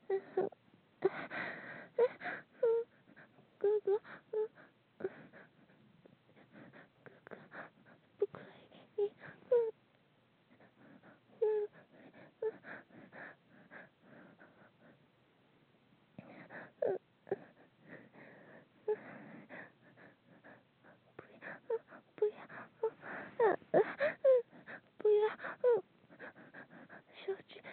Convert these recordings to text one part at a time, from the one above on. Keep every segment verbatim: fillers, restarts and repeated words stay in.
哥哥，哥哥，不可以，不要，不要，小姐。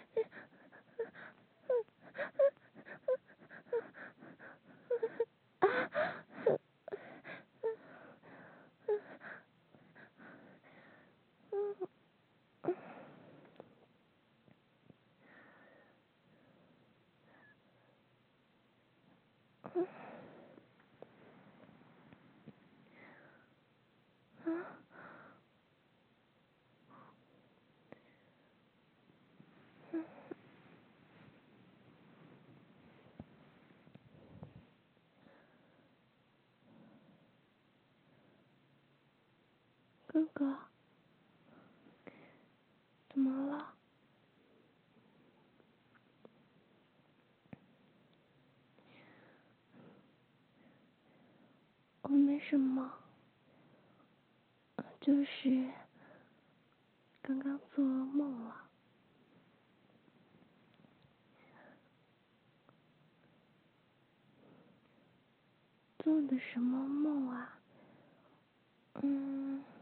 哥哥，怎么了？我没什么，就是刚刚做噩梦了。做的什么梦啊？嗯，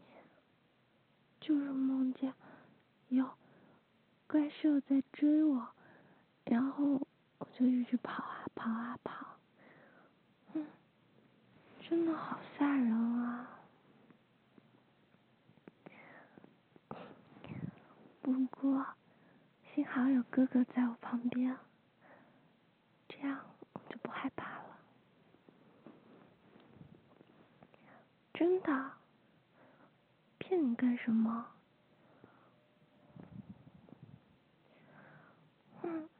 就是梦见有怪兽在追我，然后我就一直跑啊跑啊跑，嗯，真的好吓人啊！不过幸好有哥哥在我旁边，这样我就不害怕了。真的？骗你干什么？嗯。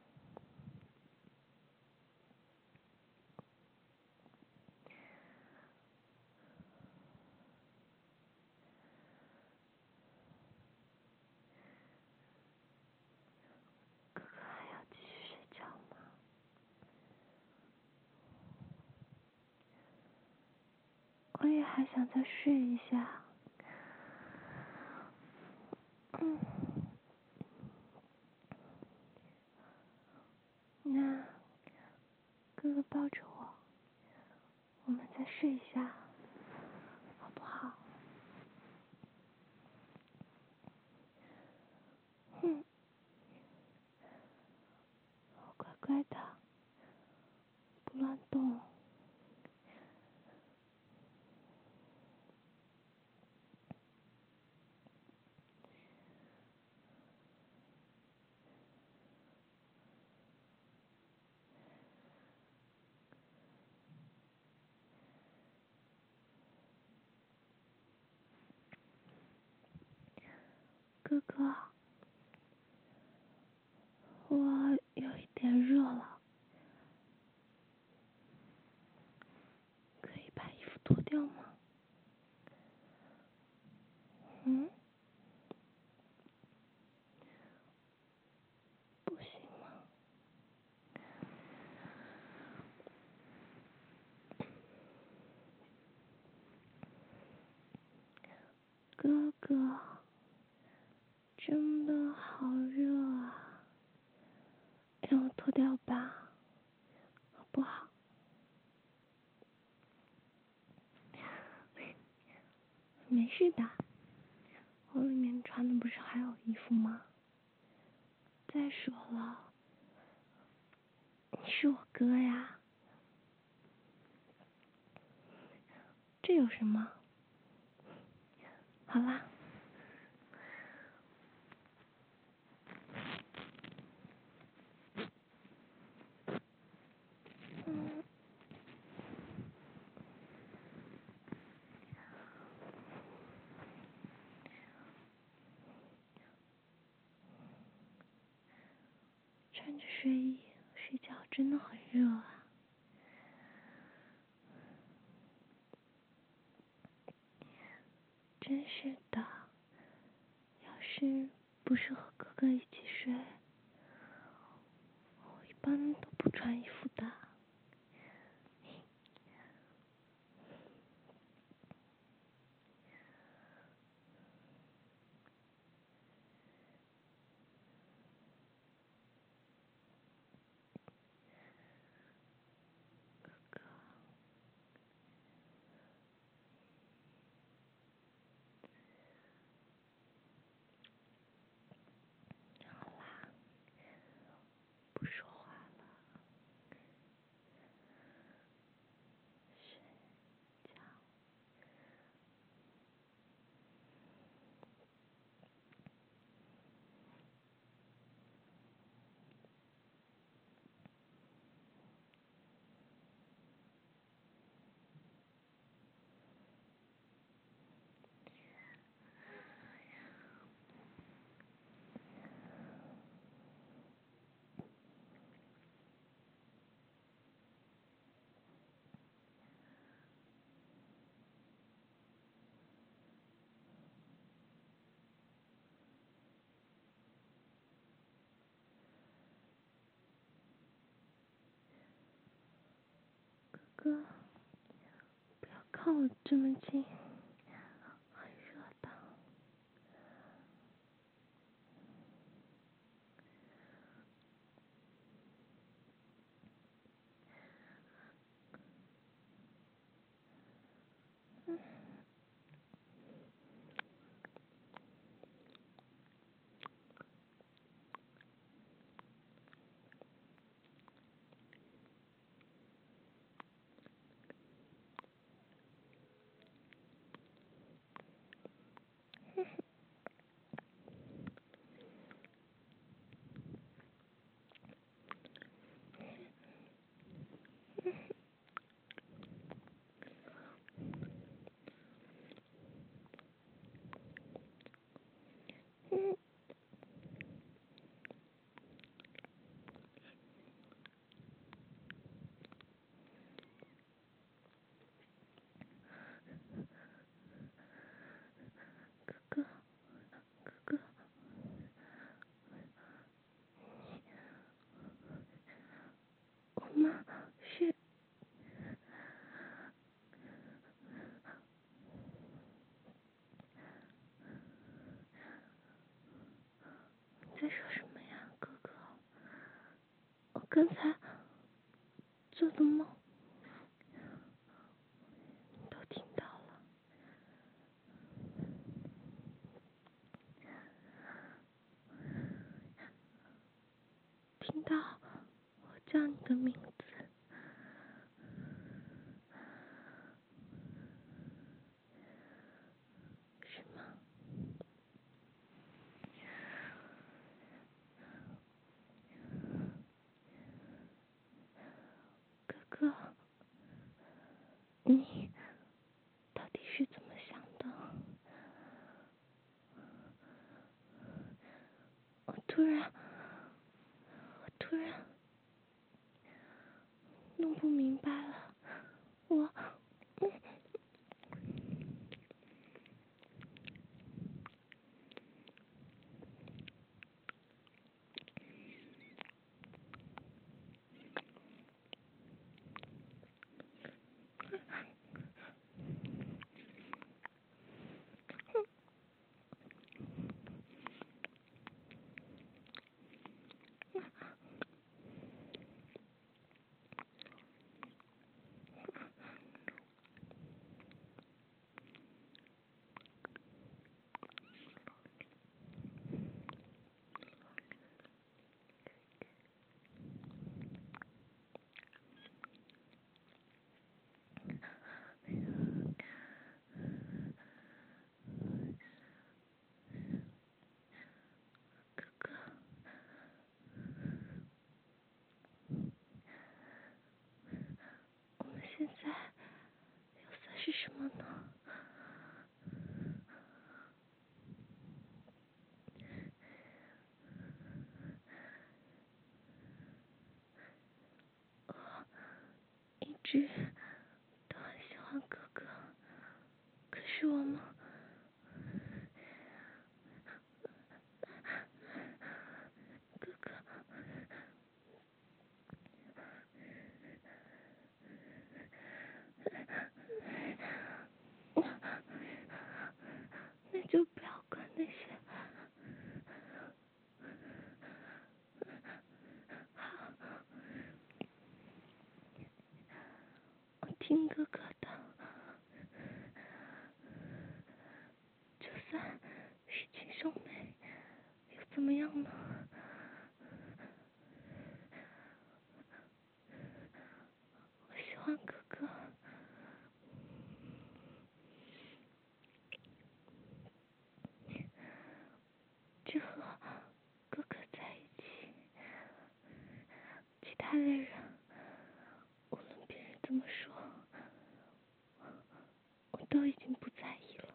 哥哥还要继续睡觉吗？我也还想再睡一下。嗯。那哥哥抱着我，我们再睡一下，好不好？嗯。乖乖的，不乱动。哥哥，我有一点热了，可以把衣服脱掉吗？嗯？不行吗？哥哥，真的好热啊，让我脱掉吧，好不好？没事的，我里面穿的不是还有衣服吗？再说了，你是我哥呀，这有什么？好啦。嗯。穿着睡衣睡觉真的很热啊。真是的，要是不是和哥哥一起睡，我一般都不穿衣服的。不说话了，睡觉。哥，不要靠我这么近，很热的。嗯。嗯。哥哥，哥哥，我们是。你在说什么呀，哥哥？我刚才做的梦，你都听到了。听到我叫你的名字，是吗？哥哥，你到底是怎么想的？我突然，我突然弄不明白了，我，嗯。哥哥，我们现在要算是什么呢？我一直都很喜欢哥哥，可是我们，哥哥， 亲哥哥的，就算是亲兄妹，又怎么样呢？我喜欢哥哥，只和哥哥在一起，其他的人，无论别人怎么说，我都已经不在意了。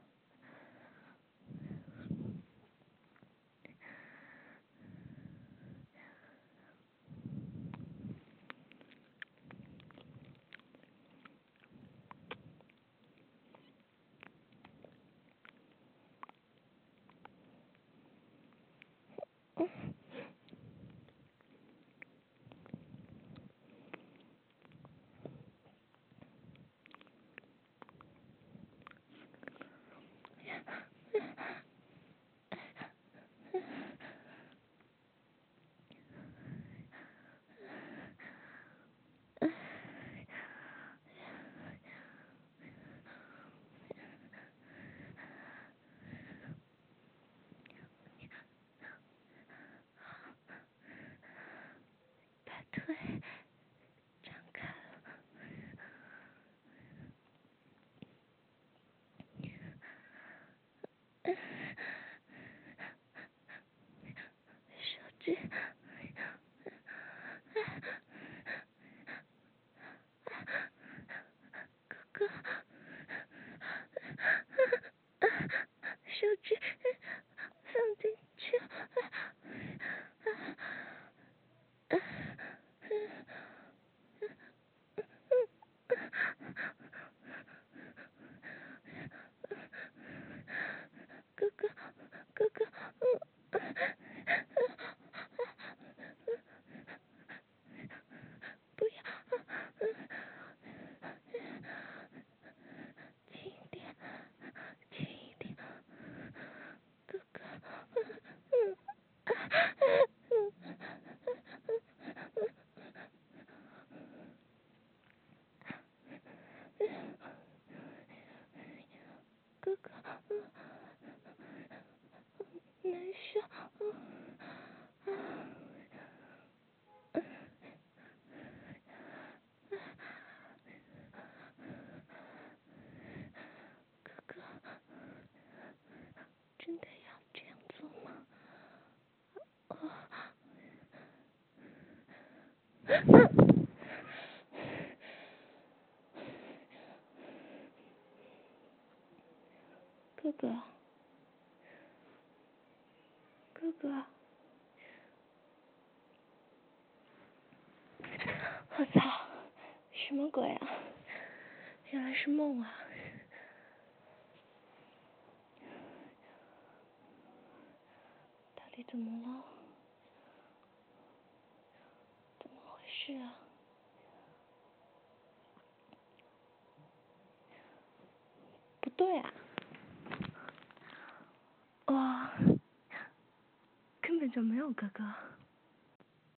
把腿张开了，手指。哥哥，手指放进去。哥哥，哥哥，不要，轻一点，轻一点，哥哥，哥哥，难受。哥哥，真的要这样做吗？哥哥，哥哥，我操，什么鬼啊？原来是梦啊！到底怎么了？怎么回事啊？不对啊，我根本就没有哥哥。